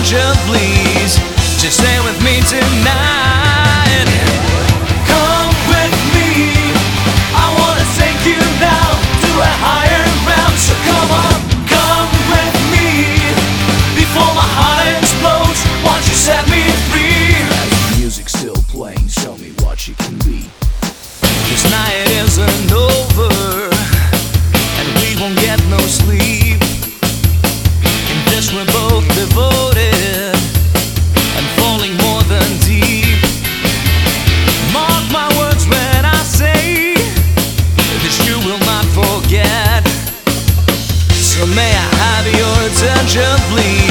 attention, please. Just stay with me tonight. Come with me, I wanna take you now to a higher ground. So come on, come with me before my heart explodes. Won't you set me free? As the music's still playing, show me what you can be. This night isn't over, and we won't get no sleep. In this we're both devoted and falling more than deep. Mark my words when I say that you will not forget. So may I have your attention, please?